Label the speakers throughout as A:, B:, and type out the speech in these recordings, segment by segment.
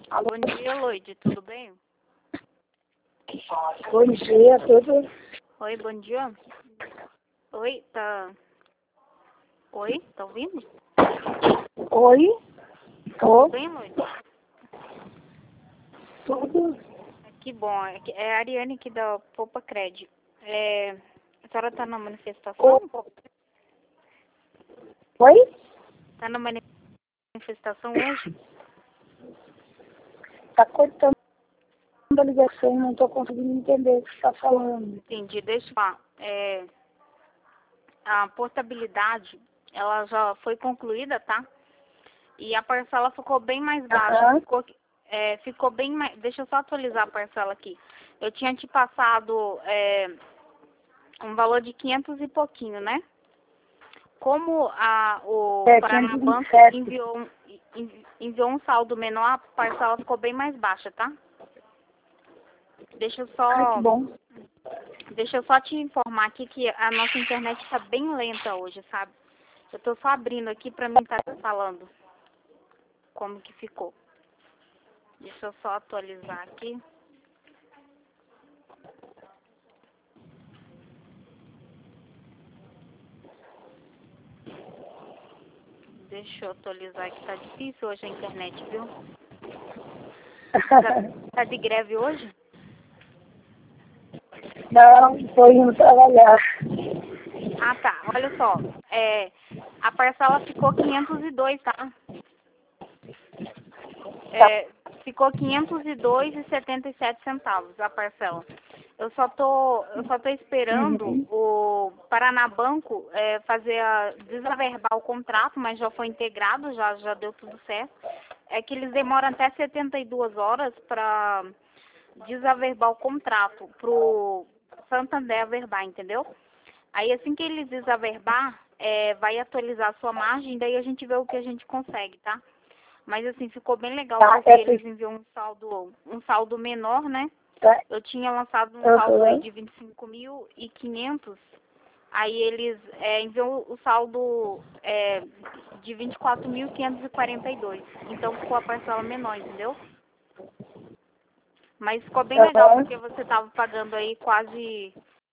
A: Alô?
B: Bom dia, Loide, tudo bem?
A: Bom dia, tudo?
B: Oi, bom dia. Oi, tá... Oi, tá ouvindo?
A: Oi? Tô?
B: Tudo bem, Loide?
A: Tudo?
B: Que bom, é a Ariane aqui da Poupa Cred. A senhora tá na manifestação?
A: Oi?
B: Tá na manifestação hoje?
A: Tá cortando a ligação, não tô conseguindo entender o que você tá falando.
B: Entendi, deixa eu falar. A portabilidade, ela já foi concluída, tá? E a parcela ficou bem mais baixa.
A: Aham.
B: Ficou bem mais... Deixa eu só atualizar a parcela aqui. Eu tinha te passado um valor de 500 e pouquinho, né? Como o Paranabanco
A: 527.
B: enviou um saldo menor, a parcela ficou bem mais baixa, tá? Deixa
A: Ai, que bom.
B: eu só te informar aqui que a nossa internet está bem lenta hoje, sabe? Eu tô só abrindo aqui pra mim estar falando como que ficou. Deixa eu só atualizar aqui. Deixa eu atualizar aqui, tá difícil hoje a internet, viu? Tá de greve hoje?
A: Não, tô indo trabalhar.
B: Ah, tá. Olha só. A parcela ficou 502, tá? Ficou 502,77 centavos a parcela. Eu só tô esperando
A: Uhum.
B: o Paranabanco desaverbar o contrato, mas já foi integrado, já deu tudo certo. É que eles demoram até 72 horas para desaverbar o contrato pro Santander averbar, entendeu? Aí assim que eles desaverbar, vai atualizar a sua margem, daí a gente vê o que a gente consegue, tá? Mas assim, ficou bem legal
A: Tá,
B: porque eles enviam um saldo menor, né?
A: tá.
B: Eu tinha lançado um saldo aí
A: Uhum.
B: de 25.500, aí eles enviam o saldo de 24.542. Então ficou a parcela menor, entendeu? Mas ficou bem legal
A: Uhum.
B: porque você tava pagando aí quase,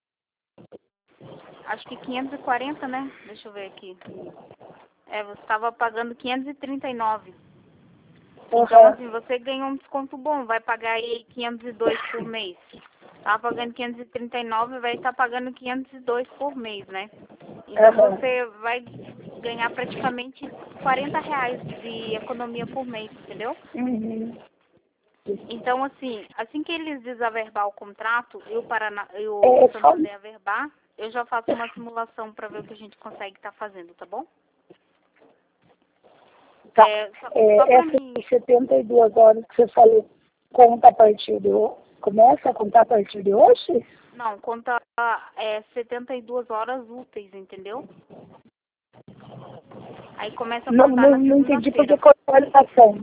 B: acho que 540, né? Deixa eu ver aqui. Você estava pagando 539. Então,
A: Uhum.
B: assim, você ganhou um desconto bom, vai pagar aí 502 por mês. Tava pagando 539, vai estar pagando 502 por mês, né? Então
A: Uhum.
B: você vai ganhar praticamente R$ 40 de economia por mês, entendeu?
A: Uhum.
B: Então, assim que eles desaverbar o contrato e o
A: É só
B: Santander averbar, eu já faço uma simulação para ver o que a gente consegue estar fazendo, tá bom?
A: tá.
B: Só para
A: Essas
B: mim...
A: 72 horas que você falou, conta a partir de hoje? Começa a contar a partir de hoje?
B: Não, conta 72 horas úteis, entendeu? Aí começa a
A: Não,
B: contar
A: não,
B: na
A: não entendi porque
B: segunda-feira.
A: cortou a ligação.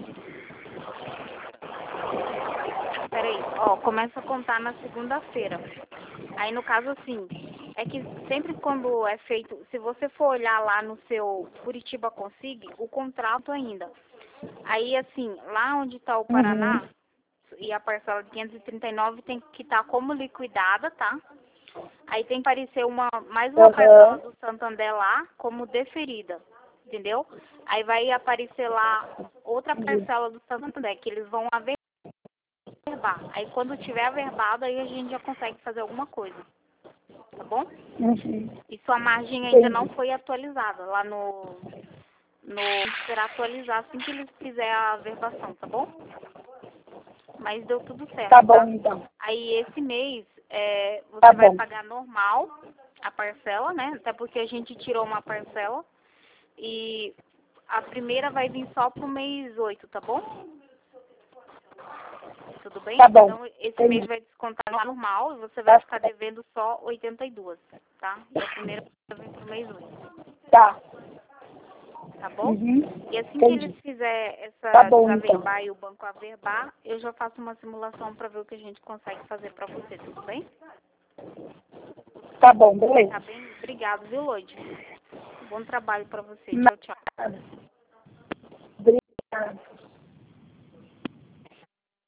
B: Peraí, ó, começa a contar na segunda-feira. Aí no caso assim, é que sempre quando é feito, se você for olhar lá no seu Curitiba Consigue, o contrato ainda. Aí assim, lá onde está o
A: Uhum.
B: Paraná e a parcela de 539 tem que estar como liquidada, tá? Aí tem que aparecer mais uma parcela
A: Uhum.
B: do Santander lá como deferida, entendeu? Aí vai aparecer lá outra
A: Entendi.
B: parcela do Santander, que eles vão averbar. Aí quando tiver averbado, aí a gente já consegue fazer alguma coisa, tá bom?
A: Uhum.
B: E sua margem ainda não
A: Entendi.
B: foi atualizada lá será atualizar assim que eles fizerem a averbação, tá bom? Mas deu tudo
A: Tá
B: certo,
A: bom,
B: tá?
A: então.
B: Aí esse mês
A: Tá
B: você vai
A: bom.
B: pagar normal a parcela, né? Até porque a gente tirou uma parcela. E a primeira vai vir só pro mês 8, tá bom? Tudo bem?
A: Tá bom.
B: Então esse mês
A: Entendi.
B: vai descontar no normal e você vai
A: Tá
B: ficar
A: certo.
B: devendo só 82, tá? E a primeira vai vir pro mês 8,
A: Tá.
B: tá bom?
A: Uhum.
B: E assim que eles
A: Entendi.
B: fizerem
A: Tá
B: essa
A: bom, então.
B: desaverbar e o banco averbar, eu já faço uma simulação para ver o que a gente consegue fazer para você, tudo bem?
A: Tá bom, beleza.
B: Tá bem? Obrigado, viu, Lloyd? Bom trabalho para você. Tchau, tchau.
A: Nada. Obrigada.